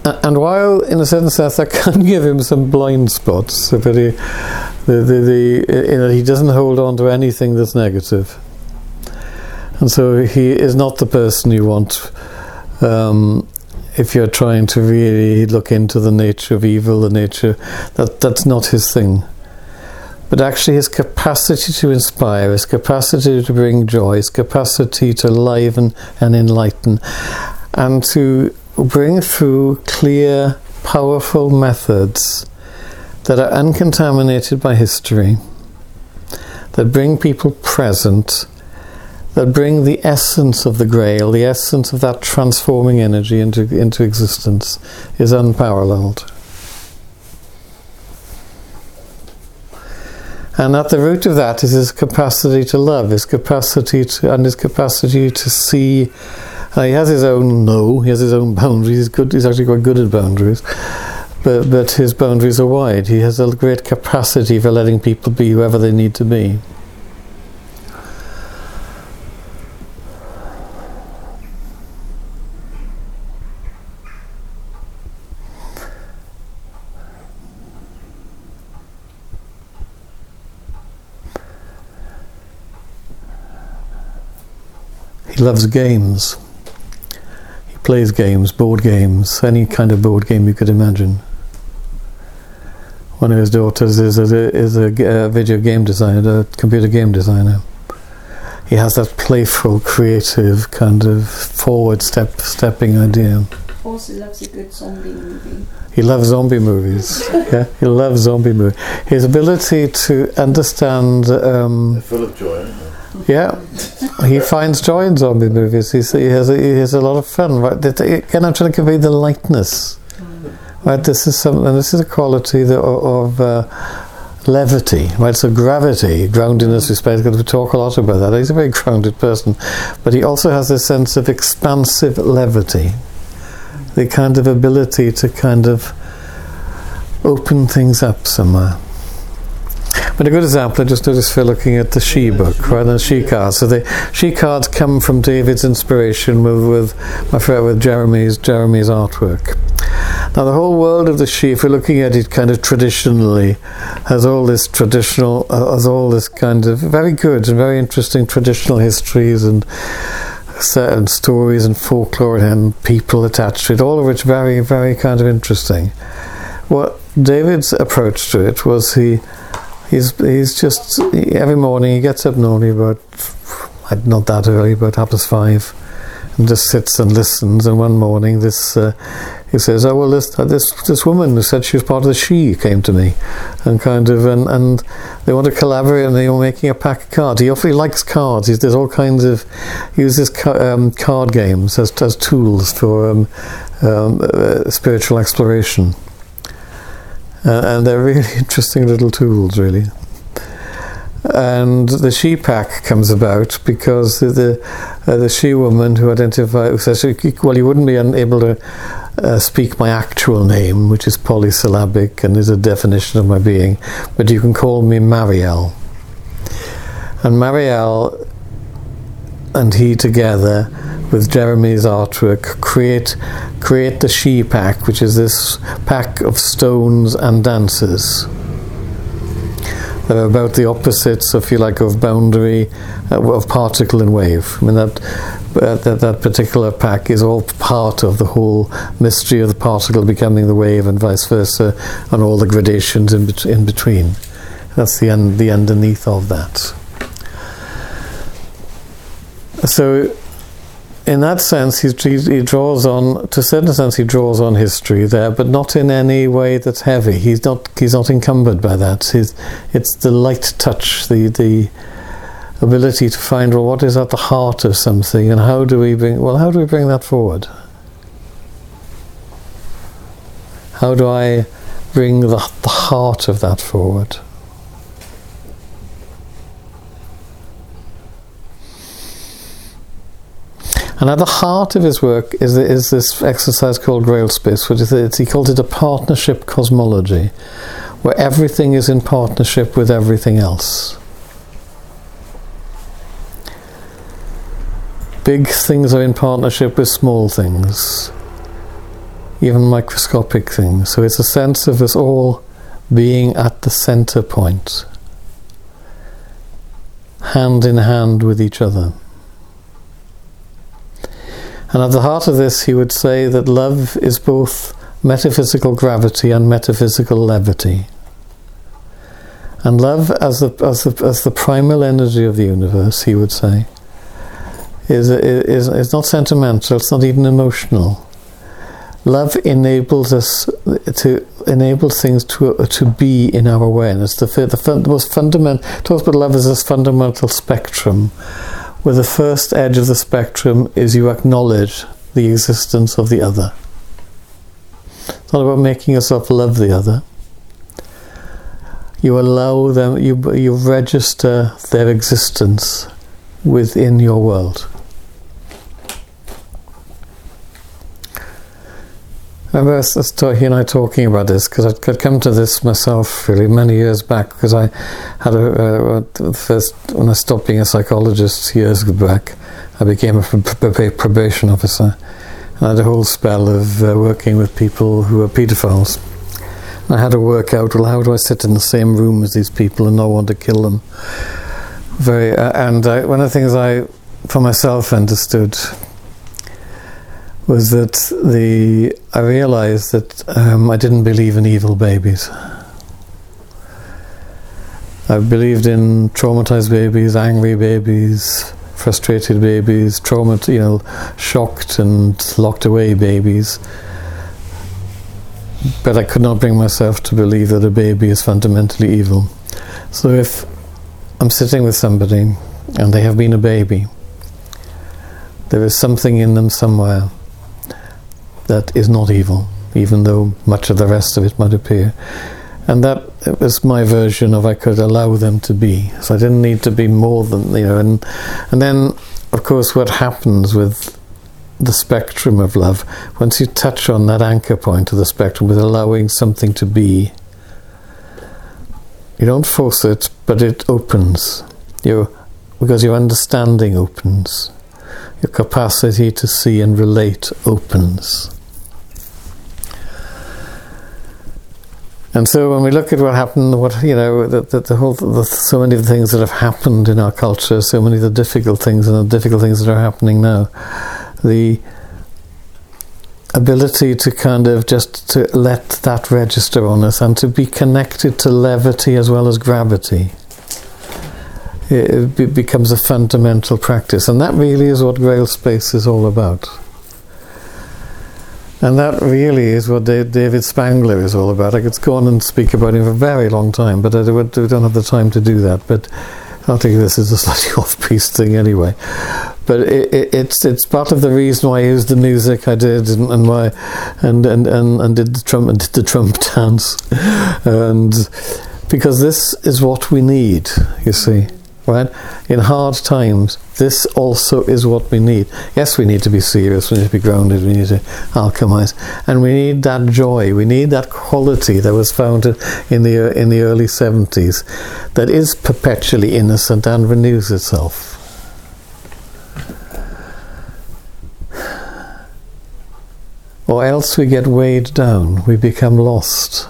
And while, in a certain sense, that can give him some blind spots, but he doesn't hold on to anything that's negative. And so he is not the person you want if you're trying to really look into the nature of evil, that's not his thing. But actually his capacity to inspire, his capacity to bring joy, his capacity to liven and enlighten, and to bring through clear, powerful methods that are uncontaminated by history, that bring people present, that bring the essence of the Grail, the essence of that transforming energy into existence, is unparalleled. And at the root of that is his capacity to love, his capacity to see. He has his own he has his own boundaries. He's actually quite good at boundaries, but his boundaries are wide. He has a great capacity for letting people be whoever they need to be. He loves games. He plays games, board games, any kind of board game you could imagine. One of his daughters is a video game designer, a computer game designer. He has that playful, creative, kind of forward-stepping idea. Also loves a good zombie movie. He loves zombie movies. Yeah, he loves zombie movies. His ability to understand... They're full of joy, aren't they? Yeah, he finds joy in zombie movies. He has a lot of fun. Right? Again, I'm trying to convey the lightness. Right, this is a quality of levity. Right, so gravity, groundedness, respect. We talk a lot about that. He's a very grounded person, but he also has a sense of expansive levity, the kind of ability to kind of open things up somewhere. But a good example, I just noticed for looking at the She book, right, and She cards. So the She cards come from David's inspiration with Jeremy's artwork. Now the whole world of the She, if we're looking at it kind of traditionally, has all this kind of very good and very interesting traditional histories and certain stories and folklore and people attached to it, all of which very, very kind of interesting. What David's approach to it was he's just, every morning he gets up normally about, not that early, about 5:30, and just sits and listens. And one morning he says, oh well, this woman who said she was part of the She came to me, and and they want to collaborate, and they were making a pack of cards. He awfully likes cards. There's all kinds of, he uses card games as tools for spiritual exploration. And they're really interesting little tools, really. And the She pack comes about because the She woman who says, well, you wouldn't be able to speak my actual name, which is polysyllabic and is a definition of my being, but you can call me Marielle. And Marielle and he together, with Jeremy's artwork, create the She pack, which is this pack of stones and dances. They're about the opposites, if you like, of boundary, of particle and wave. I mean, that particular pack is all part of the whole mystery of the particle becoming the wave, and vice versa, and all the gradations in between. That's the underneath of that. So, in that sense, he draws on, to a certain sense, he draws on history there, but not in any way that's heavy. He's not encumbered by that. It's the light touch, the ability to find, well, what is at the heart of something, and how do we bring that forward? How do I bring the heart of that forward? And at the heart of his work is this exercise called Grail Space, which he called it a partnership cosmology, where everything is in partnership with everything else. Big things are in partnership with small things. even microscopic things. So it's a sense of us all being at the center point, hand in hand with each other. And at the heart of this, he would say that love is both metaphysical gravity and metaphysical levity. And love, as the primal energy of the universe, he would say, is not sentimental. It's not even emotional. Love enables things to be in our awareness. The most fundamental talks about love as this fundamental spectrum, where the first edge of the spectrum is you acknowledge the existence of the other. It's not about making yourself love the other. You allow them. You register their existence within your world. I remember he and I talking about this, because I'd come to this myself really many years back, because I had when I stopped being a psychologist years back, I became a probation officer. I had a whole spell of working with people who were paedophiles. I had to work out, well, how do I sit in the same room as these people and not want to kill them? One of the things I, for myself, understood was that I realized that I didn't believe in evil babies. I believed in traumatized babies, angry babies, frustrated babies, shocked and locked away babies. But I could not bring myself to believe that a baby is fundamentally evil. So if I'm sitting with somebody and they have been a baby, there is something in them somewhere that is not evil, even though much of the rest of it might appear. And that was my version of I could allow them to be. So I didn't need to be more than, and then, of course, what happens with the spectrum of love, once you touch on that anchor point of the spectrum with allowing something to be, you don't force it, but it opens. Because your understanding opens. Your capacity to see and relate opens. And so when we look at what happened, so many of the things that have happened in our culture, so many of the difficult things and the difficult things that are happening now, the ability to kind of just to let that register on us and to be connected to levity as well as gravity, it becomes a fundamental practice. And that really is what Grail Space is all about. And that really is what David Spangler is all about. I could go on and speak about him for a very long time, but we don't have the time to do that. But I think this is a slightly off-piste thing anyway. But it's part of the reason why I used the music I did and why and did the Trump dance, and because this is what we need. You see. Right? In hard times, this also is what we need. Yes, we need to be serious, we need to be grounded, we need to alchemize, and we need that joy, we need that quality that was found in the early 70s, that is perpetually innocent and renews itself. Or else we get weighed down, we become lost.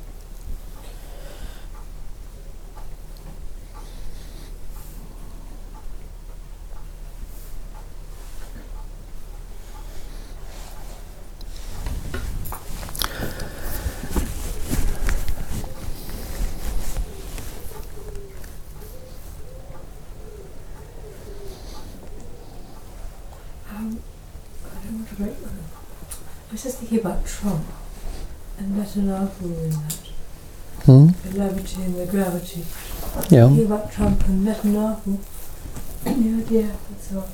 I was just thinking about Trump and Netanyahu in that. The levity and the gravity. Yeah. Thinking about Trump and Netanyahu, the idea that's all.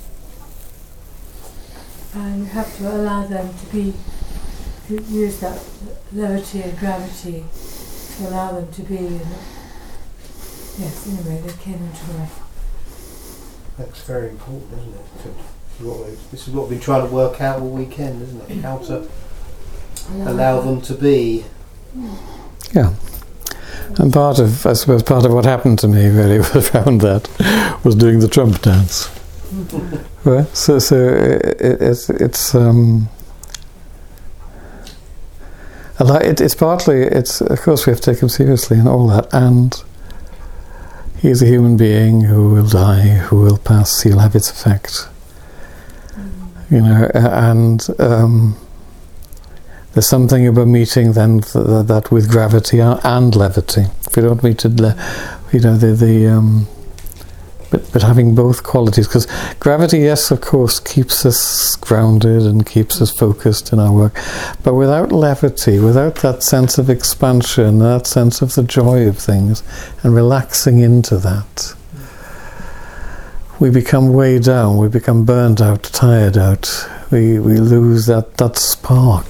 And you have to allow them to use that levity and gravity to allow them to be. Yes, anyway, they came into life. That's very important, isn't it? This is what we've been trying to work out all weekend, isn't it? How to allow them to be. Yeah. And I suppose part of what happened to me really around that was doing the Trump dance. Right? So it's And it's partly, of course we have to take him seriously and all that, and he is a human being who will die, who will pass, he'll have its effect. You know, and there's something about meeting then that with gravity and levity. If we don't meet it, but having both qualities, because gravity, yes, of course, keeps us grounded and keeps us focused in our work, but without levity, without that sense of expansion, that sense of the joy of things, and relaxing into that, we become weighed down, we become burned out, tired out, we lose that spark,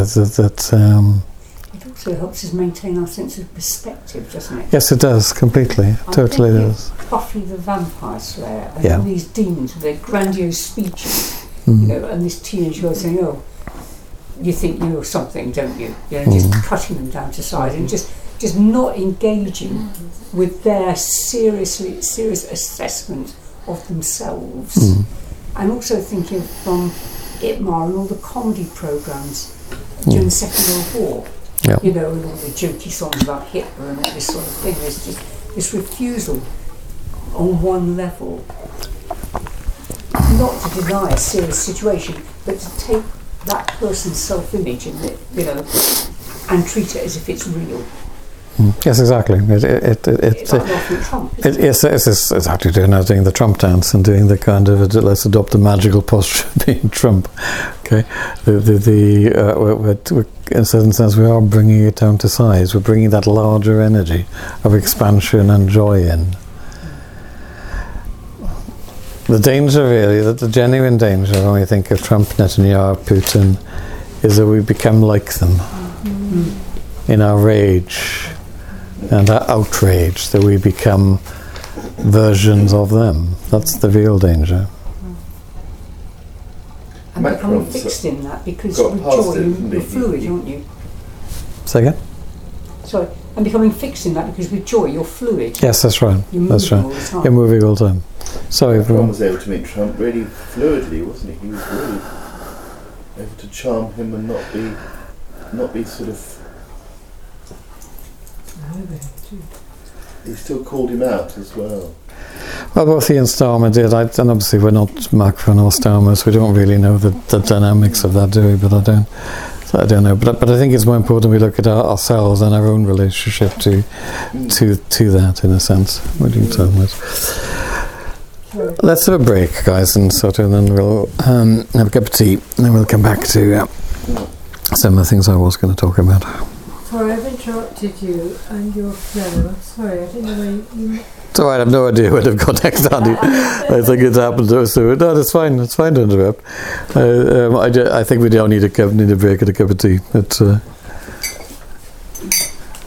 It also helps us maintain our sense of perspective, doesn't it? Yes, it does, completely, totally does. Buffy the Vampire Slayer, and Yeah. all these demons with their grandiose speeches, Mm. you know, and this teenage girl saying, "Oh, you think you're something, don't you?" You know, just cutting them down to size and just not engaging with their serious assessment of themselves, and also thinking from Itmar and all the comedy programs during the Second World War. Yeah. You know, and all the jokey songs about Hitler and all this sort of thing. There's just this refusal on one level, not to deny a serious situation, but to take that person's self-image and treat it as if it's real. Yes, exactly. It's like Donald Trump. It's exactly doing the Trump dance and doing the kind of let's adopt the magical posture of being Trump. Okay, we're, in a certain sense, we are bringing it down to size. We're bringing that larger energy of expansion and joy in. The danger, really, the genuine danger when we think of Trump, Netanyahu, Putin, is that we become like them in our rage and our outrage, that we become versions of them. That's the real danger. And becoming fixed in that, because with joy you're fluid, aren't you? Say again? Sorry, and becoming fixed in that, because with joy you're fluid. Yes, that's right. You're That's moving right. all the time. You're moving all the time. Sorry, Trump everyone. was able to meet Trump really fluidly, wasn't he? He was really able to charm him and not be sort of. He still called him out as well. Well, both he and Starmer did. And obviously we're not Macron or Starmer, so we don't really know the dynamics of that, do we? But I don't know. But I think it's more important we look at ourselves and our own relationship to that, in a sense. What do you tell us? Let's have a break, guys, and then we'll have a cup of tea, and then we'll come back to some of the things I was going to talk about. Sorry, I've interrupted you and your flow. I'm sorry, I didn't know where you... It's all right, I have no idea where they've got next, Andy. I think it's happened to us. So, no, it's fine to interrupt. I think we don't need a break and a cup of tea.